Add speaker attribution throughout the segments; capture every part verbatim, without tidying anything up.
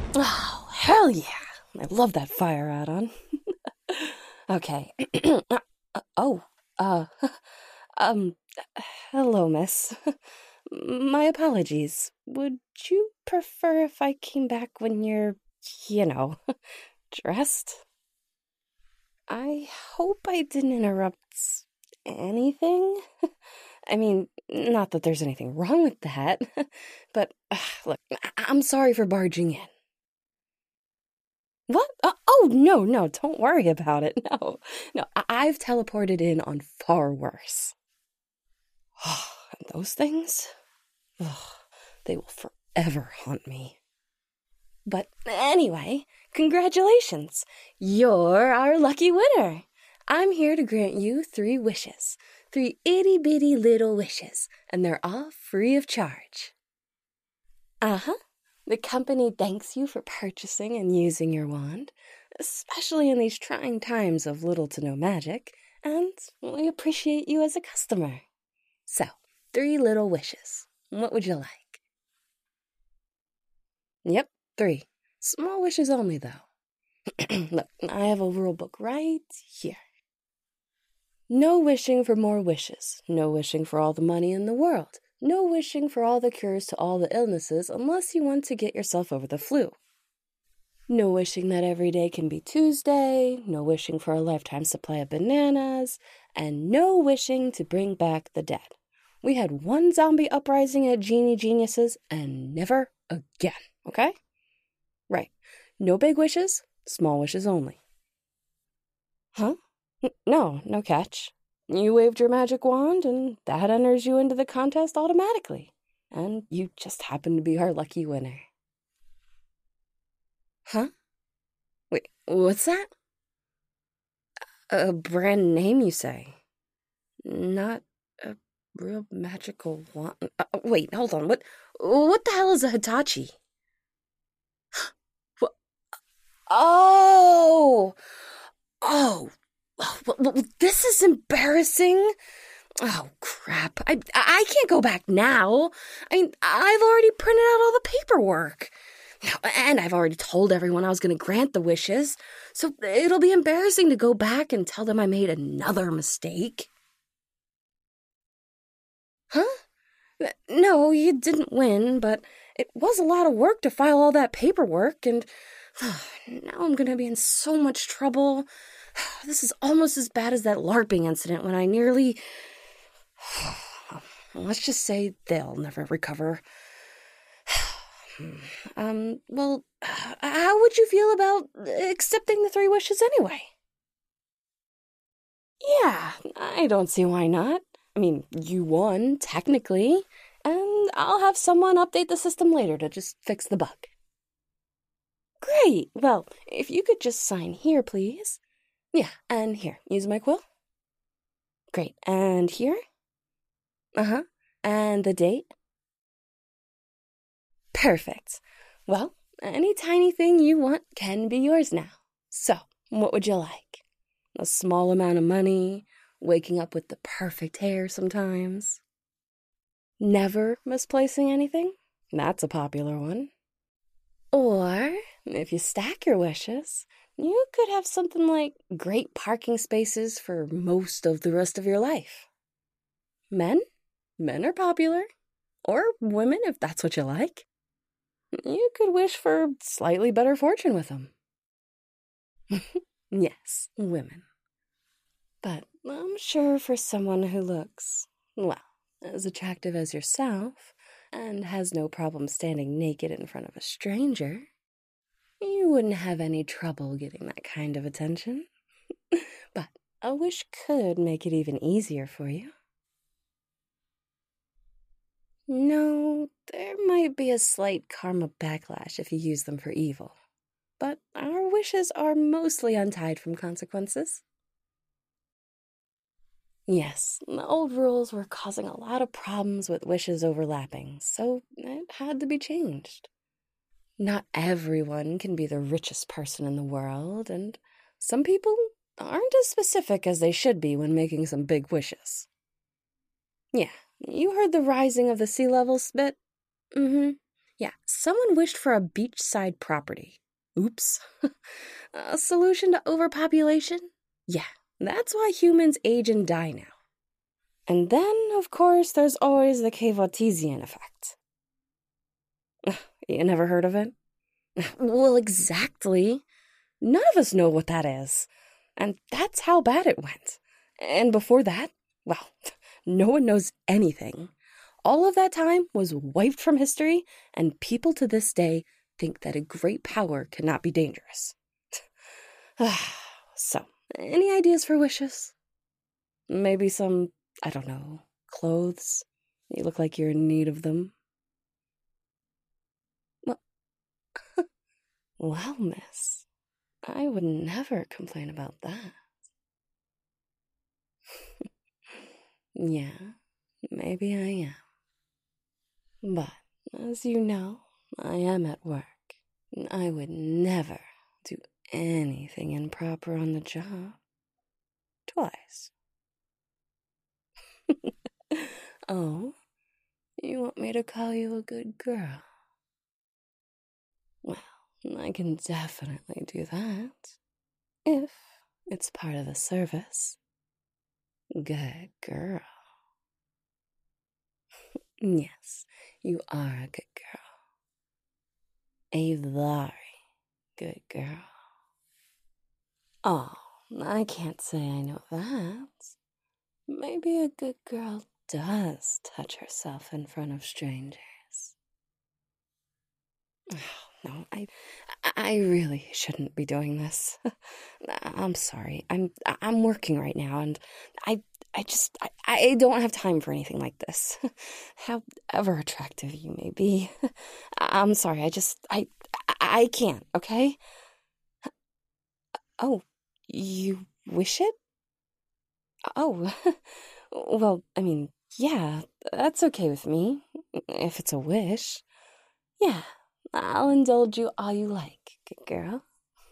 Speaker 1: Oh, hell yeah. I love that fire add-on. Okay. Uh, uh, oh, uh, um, hello, miss. My apologies. Would you prefer if I came back when you're, you know, dressed? I hope I didn't interrupt anything. I mean, not that there's anything wrong with that, but uh, look, I- I'm sorry for barging in. What? Uh, oh, no, no, don't worry about it. No, no, I- I've teleported in on far worse. And those things, ugh, they will forever haunt me. But anyway, congratulations. You're our lucky winner. I'm here to grant you three wishes. Three itty bitty little wishes, and they're all free of charge. Uh huh. The company thanks you for purchasing and using your wand, especially in these trying times of little to no magic, and we appreciate you as a customer. So, three little wishes. What would you like? Yep, three. Small wishes only, though. Look, I have a rule book right here. No wishing for more wishes. No wishing for all the money in the world. No wishing for all the cures to all the illnesses unless you want to get yourself over the flu. No wishing that every day can be Tuesday. No wishing for a lifetime supply of bananas. And no wishing to bring back the dead. We had one zombie uprising at Genie Geniuses and never again, okay? Right. No big wishes, small wishes only. Huh? N- No, no catch. You waved your magic wand, and that enters you into the contest automatically. And you just happen to be our lucky winner. Huh? Wait, what's that? A brand name, you say? Not a real magical wand. Uh, wait, hold on. What? What the hell is a Hitachi? What? Oh, oh. Well, well, this is embarrassing. Oh, crap. I, I can't go back now. I mean, I've already printed out all the paperwork. And I've already told everyone I was going to grant the wishes. So it'll be embarrassing to go back and tell them I made another mistake. Huh? No, you didn't win, but it was a lot of work to file all that paperwork, and now I'm going to be in so much trouble. This is almost as bad as that LARPing incident when I nearly... Let's just say they'll never recover. um, well, how would you feel about accepting the three wishes anyway? Yeah, I don't see why not. I mean, you won, technically, and I'll have someone update the system later to just fix the bug. Great! Well, if you could just sign here, please. Yeah, and here, use my quill. Great, and here? Uh-huh, and the date? Perfect. Well, any tiny thing you want can be yours now. So, what would you like? A small amount of money, waking up with the perfect hair sometimes. Never misplacing anything? That's a popular one. Or, if you stack your wishes, you could have something like great parking spaces for most of the rest of your life. Men? Men are popular. Or women, if that's what you like. You could wish for slightly better fortune with them. Yes, women. But I'm sure for someone who looks, well, as attractive as yourself, and has no problem standing naked in front of a stranger, you wouldn't have any trouble getting that kind of attention. But a wish could make it even easier for you. No, there might be a slight karma backlash if you use them for evil. But our wishes are mostly untied from consequences. Yes, the old rules were causing a lot of problems with wishes overlapping, so it had to be changed. Not everyone can be the richest person in the world, and some people aren't as specific as they should be when making some big wishes. Yeah, you heard the rising of the sea levels bit? Mm-hmm. Yeah, someone wished for a beachside property. Oops. A solution to overpopulation? Yeah, that's why humans age and die now. And then, of course, there's always the Cavotesian effect. You never heard of it? Well, exactly. None of us know what that is. And that's how bad it went. And before that, well, no one knows anything. All of that time was wiped from history, and people to this day think that a great power cannot be dangerous. So, any ideas for wishes? Maybe some, I don't know, clothes? You look like you're in need of them. Well, well, miss, I would never complain about that. Yeah, maybe I am. But, as you know, I am at work. I would never do anything improper on the job. Twice. Oh, you want me to call you a good girl? Well, I can definitely do that. If it's part of the service. Good girl. Yes, you are a good girl. A very good girl. Oh, I can't say I know that. Maybe a good girl does touch herself in front of strangers. Oh, no, I, I really shouldn't be doing this. I'm sorry. I'm, I'm working right now, and I, I just, I, I don't have time for anything like this. However attractive you may be, I'm sorry. I just, I, I can't. Okay. Oh, you wish it? Oh, well, I mean, yeah, that's okay with me, if it's a wish. Yeah, I'll indulge you all you like, good girl.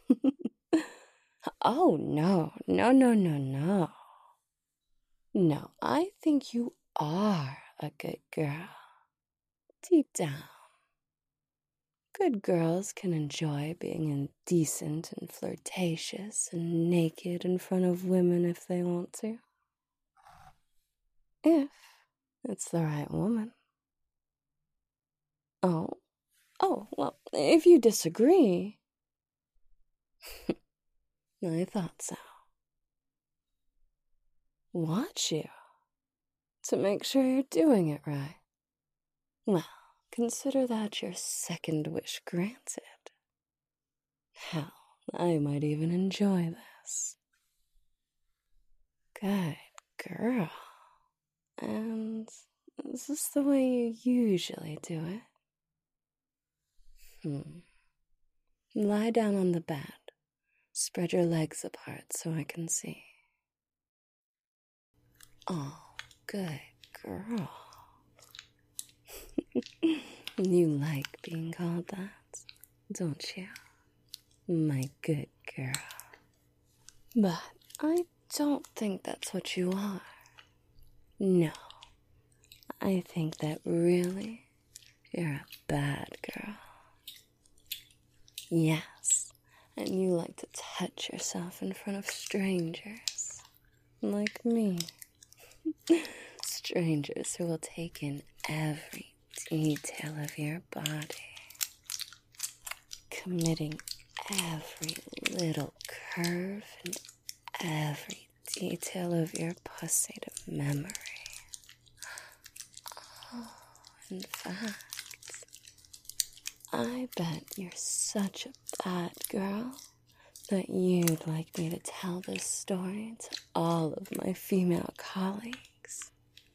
Speaker 1: Oh, no, no, no, no, no. No, I think you are a good girl. Deep down. Good girls can enjoy being indecent and flirtatious and naked in front of women if they want to. If it's the right woman. Oh, oh, well, if you disagree. I thought so. Watch you. To make sure you're doing it right. Well, consider that your second wish granted. Hell, I might even enjoy this. Good girl. And is this the way you usually do it? Hmm. Lie down on the bed. Spread your legs apart so I can see. Oh, good girl. You like being called that, don't you? My good girl. But I don't think that's what you are. No. I think that really, you're a bad girl. Yes, and you like to touch yourself in front of strangers. Like me. Strangers who will take in every detail of your body. Committing every little curve and every detail of your pussy to memory. Oh, in fact, I bet you're such a bad girl that you'd like me to tell this story to all of my female colleagues.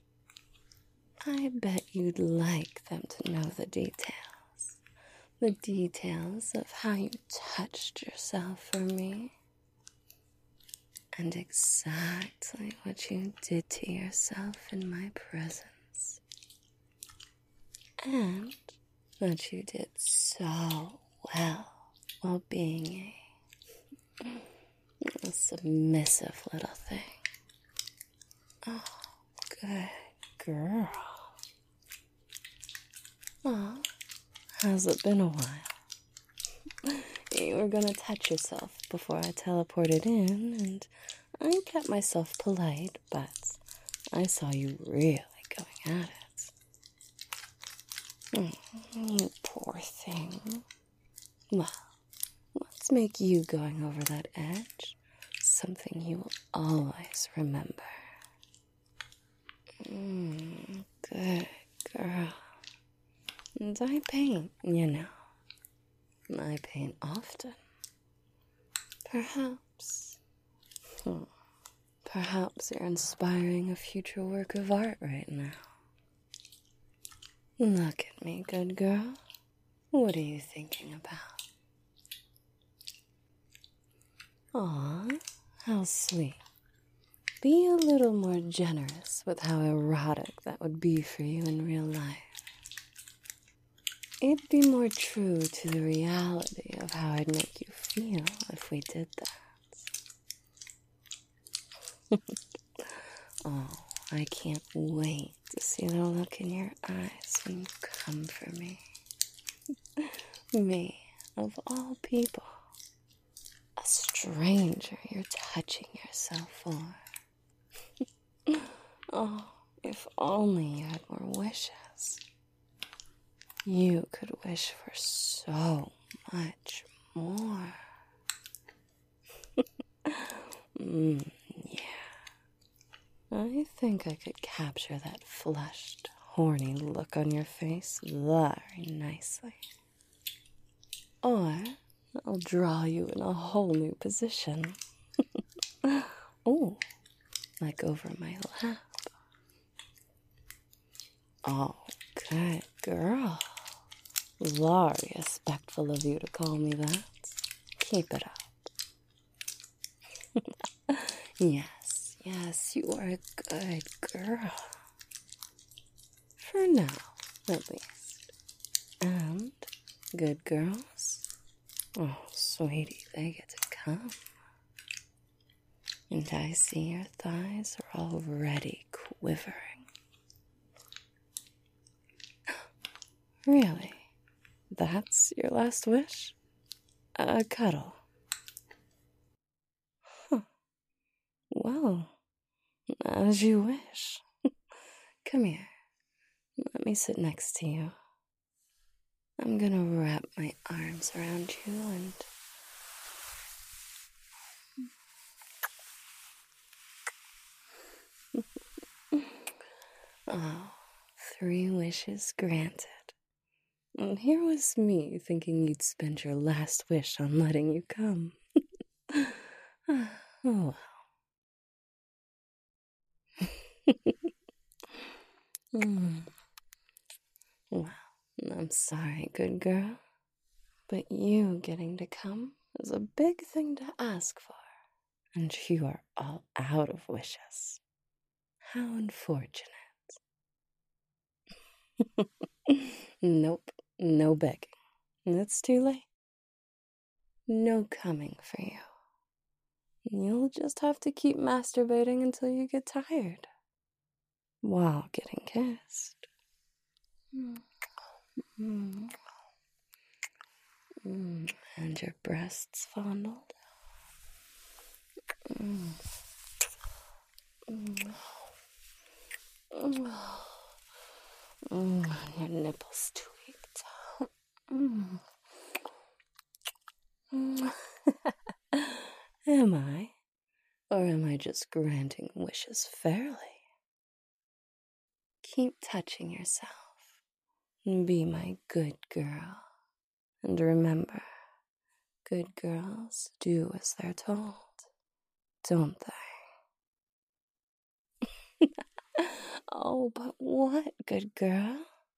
Speaker 1: I bet you'd like them to know the details. The details of how you touched yourself for me. And exactly what you did to yourself in my presence. And that you did so well while being a, a submissive little thing. Oh, good girl. Oh, how How's it been a while? You were gonna touch yourself before I teleported in, and I kept myself polite, but I saw you really going at it. Mm, you poor thing. Well, let's make you going over that edge something you will always remember. Mm, good girl. And I paint, you know. I paint often. Perhaps. Hmm, perhaps you're inspiring a future work of art right now. Look at me, good girl. What are you thinking about? Aw, how sweet. Be a little more generous with how erotic that would be for you in real life. It'd be more true to the reality of how I'd make you feel if we did that. Oh, I can't wait to see the look in your eyes when you come for me. Me, of all people. A stranger you're touching yourself for. Oh, if only you had more wishes. You could wish for so much more. mm, yeah. I think I could capture that flushed, horny look on your face very nicely. Or I'll draw you in a whole new position. Oh, like over my lap. Oh, good girl. Very respectful of you to call me that. Keep it up. Yes, yes, you are a good girl. For now, at least. And good girls? Oh, sweetie, they get to come. And I see your thighs are already quivering. Really? That's your last wish? A cuddle? Huh. Well, as you wish. Come here. Let me sit next to you. I'm gonna wrap my arms around you and... Oh, three wishes granted. And here was me thinking you'd spend your last wish on letting you come. Oh, well. mm. Well, I'm sorry, good girl. But you getting to come is a big thing to ask for. And you are all out of wishes. How unfortunate. Nope, no begging. It's too late. No coming for you. You'll just have to keep masturbating until you get tired. While getting kissed. Mm. Mm. Mm. And your breasts fondled. Mm. Mm. Mm. Mm. Your nipples tweaked. Mm. Mm. Am I? Or am I just granting wishes fairly? Keep touching yourself. Be my good girl. And remember, good girls do as they're told, don't they? Oh, but what good girl?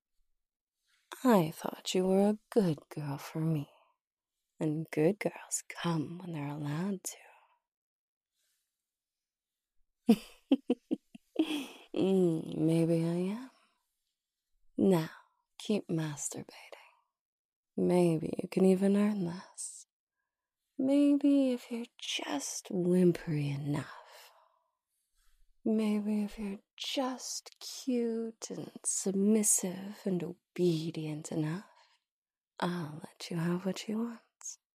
Speaker 1: I thought you were a good girl for me. And good girls come when they're allowed to. mm, maybe I am. Now, keep masturbating. Maybe you can even earn this. Maybe if you're just whimpery enough. Maybe if you're just cute and submissive and obedient enough. I'll let you have what you want.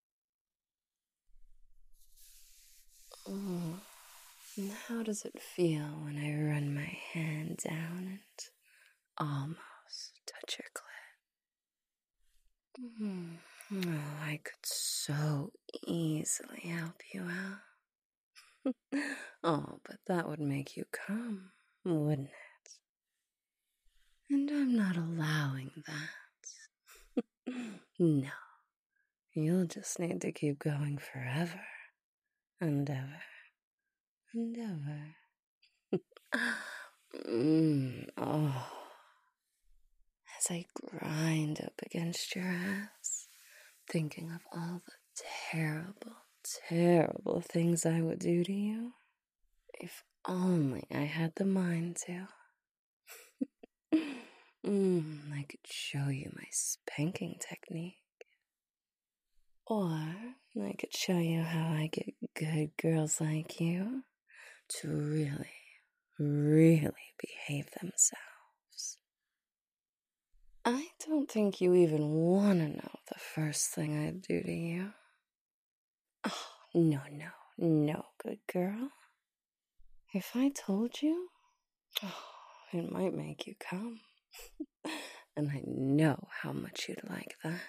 Speaker 1: Mm. And how does it feel when I run my hand down and almost touch your clit? Mm. Oh, I could so easily help you out. Oh, but that would make you come, wouldn't it? And I'm not allowing that. No, you'll just need to keep going forever and ever and ever. mm, oh, as I grind up against your ass, thinking of all the terrible, terrible things I would do to you. If only I had the mind to. mm, I could show you my spanking technique. Or I could show you how I get good girls like you to really, really behave themselves. I don't think you even want to know the first thing I'd do to you. Oh, no, no, no, good girl. If I told you, oh, it might make you come. And I know how much you'd like that.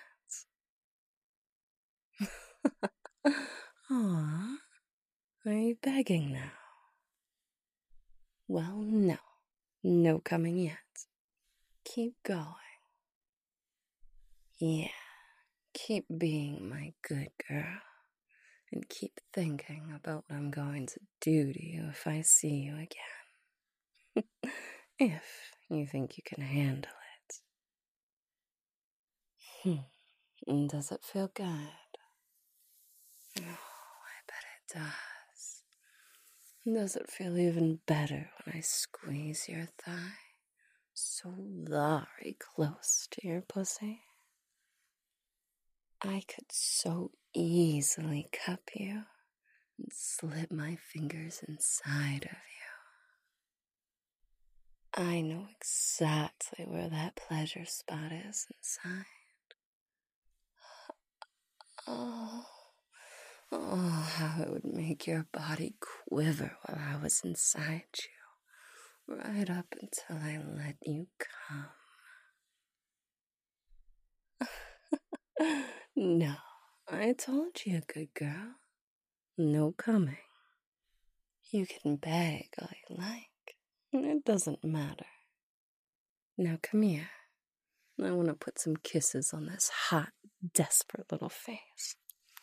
Speaker 1: Aw, are you begging now? Well, no, no coming yet. Keep going. Yeah, keep being my good girl. And keep thinking about what I'm going to do to you if I see you again. If you think you can handle it. Hmm. Does it feel good? Oh, I bet it does. Does it feel even better when I squeeze your thigh so very close to your pussy? I could so easily cup you and slip my fingers inside of you. I know exactly where that pleasure spot is inside. Oh, oh, how it would make your body quiver while I was inside you, right up until I let you come. No, I told you, good girl. No coming. You can beg all you like. It doesn't matter. Now come here. I want to put some kisses on this hot, desperate little face.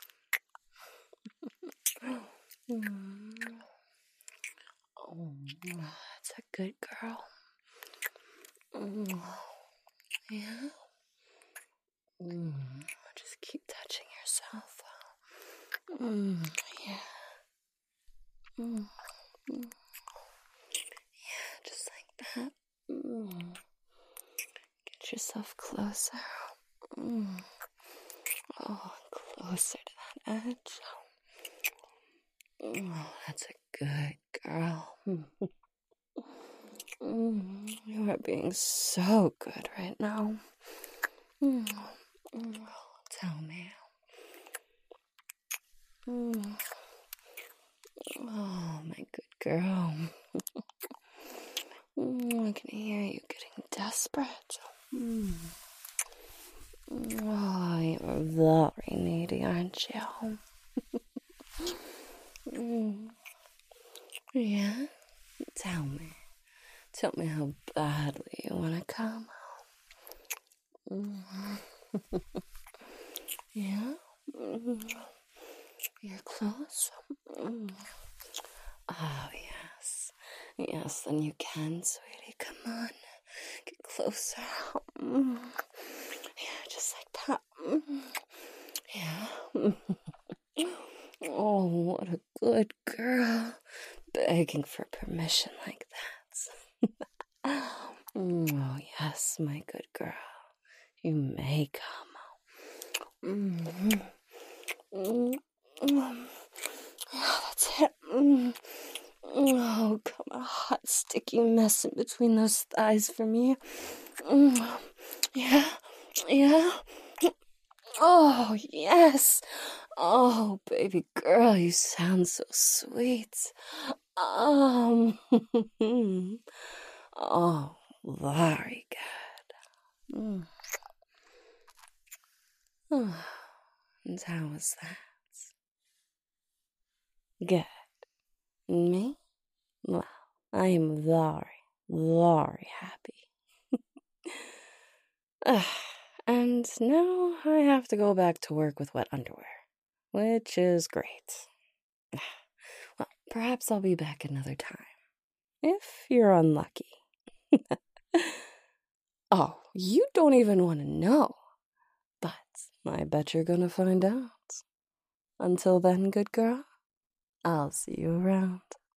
Speaker 1: Mm. Oh, that's a good girl. Mm. Yeah? Mm. Just keep touching yourself. Mm. Yeah. Mm. Mm. Yeah, just like that. Mm. Get yourself closer. Mm. Oh, closer to that edge. Oh, that's a good girl. Mm, you are being so good right now. Mm, mm, tell me. Mm. Oh, my good girl. mm, I can hear you getting desperate. Mm. Oh, you're very needy, aren't you? mm. Yeah? Tell me. Tell me how badly you want to come. Mm. Yeah? Mm. You're close? Mm. Oh, yes. Yes, then you can, sweetie. Come on. Get closer. Mm. Yeah, just like that. Mm. Yeah. Oh, what a good girl. Begging for permission like that. Oh, yes, my good girl. You may come. Mm-hmm. Mm-hmm. Yeah, that's it. Mm. Oh, come a hot, sticky mess in between those thighs for me. Mm. Yeah, yeah. Oh, yes. Oh, baby girl, you sound so sweet. Um, oh, very good. Mm. Oh, and how was that? Good. Me? Well, I am very, very happy. Ugh, and now I have to go back to work with wet underwear, which is great. Well, perhaps I'll be back another time, if you're unlucky. Oh, you don't even want to know, but I bet you're gonna find out. Until then, good girl, I'll see you around.